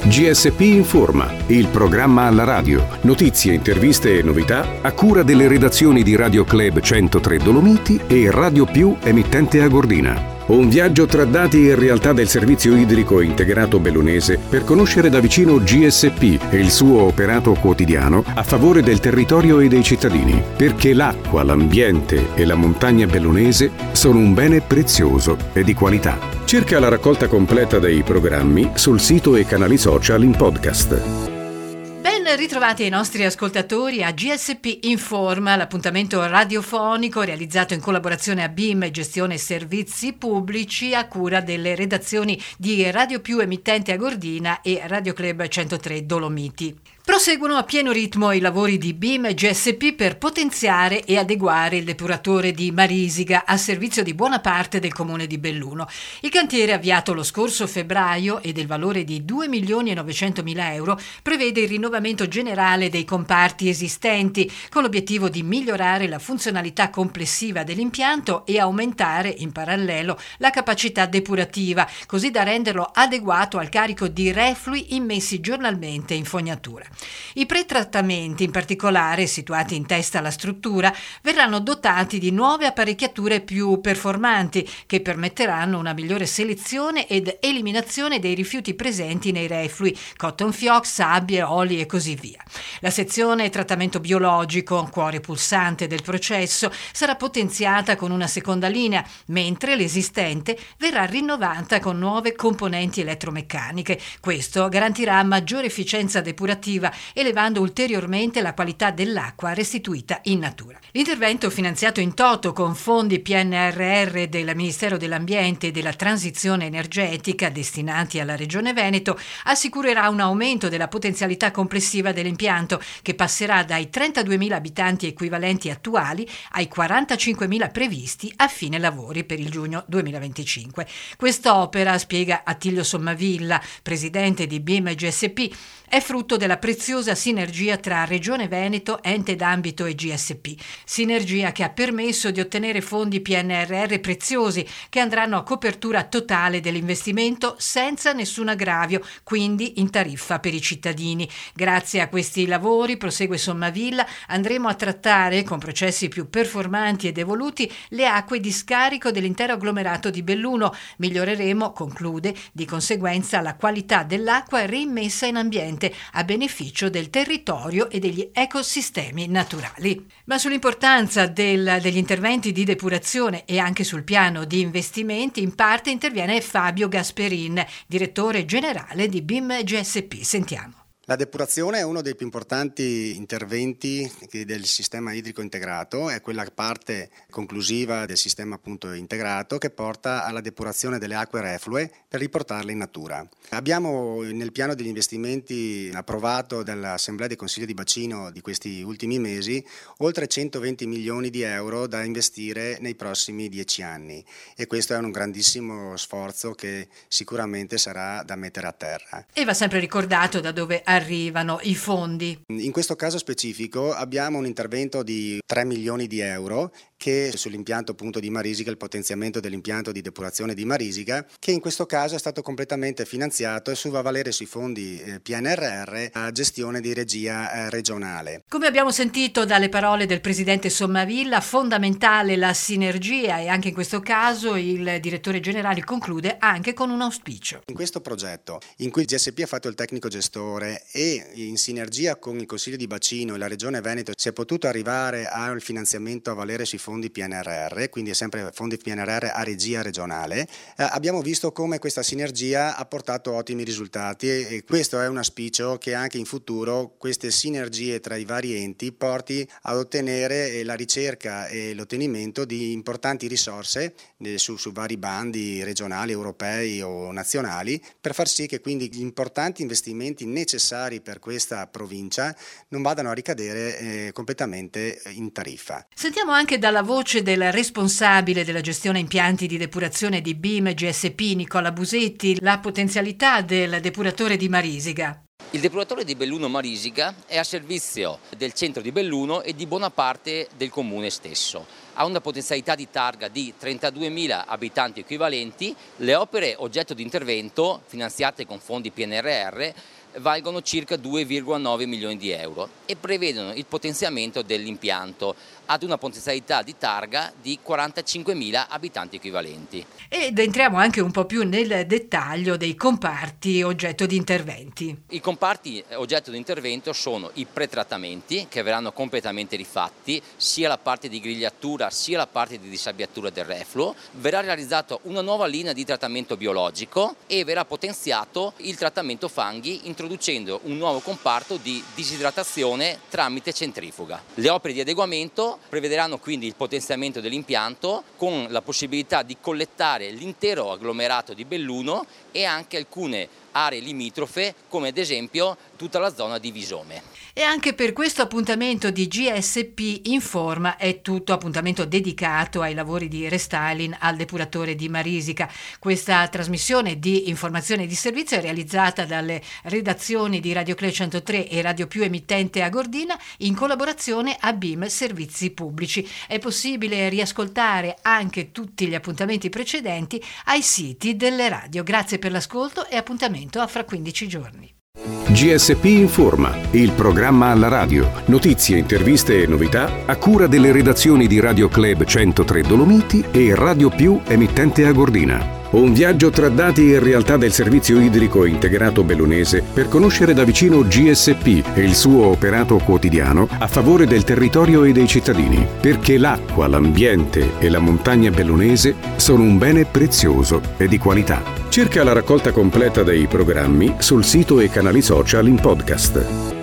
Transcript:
GSP Informa, il programma alla radio. Notizie, interviste e novità a cura delle redazioni di Radio Club 103 Dolomiti e Radio Più emittente Agordina. Un viaggio tra dati e realtà del servizio idrico integrato bellunese per conoscere da vicino GSP e il suo operato quotidiano a favore del territorio e dei cittadini, perché l'acqua, l'ambiente e la montagna bellunese sono un bene prezioso e di qualità. Cerca la raccolta completa dei programmi sul sito e canali social in podcast. Ben ritrovati ai nostri ascoltatori a GSP Informa, l'appuntamento radiofonico realizzato in collaborazione a BIM Gestione Servizi Pubblici a cura delle redazioni di Radio Più emittente Agordina e Radio Club 103 Dolomiti. Proseguono a pieno ritmo i lavori di BIM GSP per potenziare e adeguare il depuratore di Marisiga a servizio di buona parte del comune di Belluno. Il cantiere, avviato lo scorso febbraio e del valore di 2.900.000 euro, prevede il rinnovamento generale dei comparti esistenti con l'obiettivo di migliorare la funzionalità complessiva dell'impianto e aumentare in parallelo la capacità depurativa, così da renderlo adeguato al carico di reflui immessi giornalmente in fognatura. I pretrattamenti, in particolare situati in testa alla struttura, verranno dotati di nuove apparecchiature più performanti che permetteranno una migliore selezione ed eliminazione dei rifiuti presenti nei reflui, cotton fioc, sabbie, oli e così via. La sezione trattamento biologico, cuore pulsante del processo, sarà potenziata con una seconda linea, mentre l'esistente verrà rinnovata con nuove componenti elettromeccaniche. Questo garantirà maggiore efficienza depurativa, elevando ulteriormente la qualità dell'acqua restituita in natura. L'intervento, finanziato in toto con fondi PNRR del Ministero dell'Ambiente e della Transizione Energetica destinati alla Regione Veneto, assicurerà un aumento della potenzialità complessiva dell'impianto, che passerà dai 32.000 abitanti equivalenti attuali ai 45.000 previsti a fine lavori per il giugno 2025. Quest'opera, spiega Attilio Sommavilla, presidente di BIM GSP, è frutto della preziosa sinergia tra Regione Veneto, ente d'ambito e GSP. Sinergia che ha permesso di ottenere fondi PNRR preziosi che andranno a copertura totale dell'investimento senza nessun aggravio, quindi in tariffa per i cittadini. Grazie a questi lavori, prosegue Sommavilla, andremo a trattare con processi più performanti ed evoluti le acque di scarico dell'intero agglomerato di Belluno. Miglioreremo, conclude, di conseguenza la qualità dell'acqua reimmessa in ambiente a beneficio del territorio e degli ecosistemi naturali. Ma sull'importanza degli interventi di depurazione e anche sul piano di investimenti in parte interviene Fabio Gasperin, direttore generale di BIM GSP. Sentiamo. La depurazione è uno dei più importanti interventi del sistema idrico integrato, è quella parte conclusiva del sistema appunto integrato che porta alla depurazione delle acque reflue per riportarle in natura. Abbiamo nel piano degli investimenti approvato dall'Assemblea del Consiglio di Bacino di questi ultimi mesi oltre 120 milioni di euro da investire nei prossimi 10 anni e questo è un grandissimo sforzo che sicuramente sarà da mettere a terra. E va sempre ricordato da dove arrivano i fondi. In questo caso specifico abbiamo un intervento di 3 milioni di euro che sull'impianto appunto di Marisiga, il potenziamento dell'impianto di depurazione di Marisiga, che in questo caso è stato completamente finanziato e va a valere sui fondi PNRR a gestione di regia regionale. Come abbiamo sentito dalle parole del presidente Sommavilla, fondamentale la sinergia e anche in questo caso il direttore generale conclude anche con un auspicio. In questo progetto in cui il GSP ha fatto il tecnico gestore e in sinergia con il Consiglio di Bacino e la Regione Veneto si è potuto arrivare al finanziamento a valere sui fondi PNRR, quindi è sempre fondi PNRR a regia regionale, abbiamo visto come questa sinergia ha portato ottimi risultati e questo è un auspicio che anche in futuro queste sinergie tra i vari enti porti ad ottenere la ricerca e l'ottenimento di importanti risorse su vari bandi regionali, europei o nazionali per far sì che quindi gli importanti investimenti necessari per questa provincia non vadano a ricadere completamente in tariffa. Sentiamo anche dalla voce del responsabile della gestione impianti di depurazione di BIM GSP, Nicola Busetti, la potenzialità del depuratore di Marisiga. Il depuratore di Belluno Marisiga è a servizio del centro di Belluno e di buona parte del comune stesso. ha una potenzialità di targa di 32.000 abitanti equivalenti. Le opere oggetto di intervento finanziate con fondi PNRR valgono circa 2,9 milioni di euro e prevedono il potenziamento dell'impianto ad una potenzialità di targa di 45.000 abitanti equivalenti. Ed entriamo anche un po' più nel dettaglio dei comparti oggetto di interventi. I comparti oggetto di intervento sono i pretrattamenti, che verranno completamente rifatti, sia la parte di grigliatura sia la parte di dissabbiatura del refluo. Verrà realizzato una nuova linea di trattamento biologico e verrà potenziato il trattamento fanghi, introducendo un nuovo comparto di disidratazione tramite centrifuga. Le opere di adeguamento prevederanno quindi il potenziamento dell'impianto con la possibilità di collettare l'intero agglomerato di Belluno e anche alcune aree limitrofe, come ad esempio tutta la zona di Visome. E anche per questo appuntamento di GSP Informa è tutto, appuntamento dedicato ai lavori di restyling al depuratore di Marisica. Questa trasmissione di informazione e di servizio è realizzata dalle redazioni di Radio Club 103 e Radio Più emittente Agordina in collaborazione a BIM Servizi Pubblici. È possibile riascoltare anche tutti gli appuntamenti precedenti ai siti delle radio. Grazie per l'ascolto e appuntamento a fra 15 giorni. GSP Informa, il programma alla radio. Notizie, interviste e novità a cura delle redazioni di Radio Club 103 Dolomiti e Radio Più emittente Agordina. Un viaggio tra dati e realtà del servizio idrico integrato bellunese per conoscere da vicino GSP e il suo operato quotidiano a favore del territorio e dei cittadini, perché l'acqua, l'ambiente e la montagna bellunese sono un bene prezioso e di qualità. Cerca la raccolta completa dei programmi sul sito e canali social in podcast.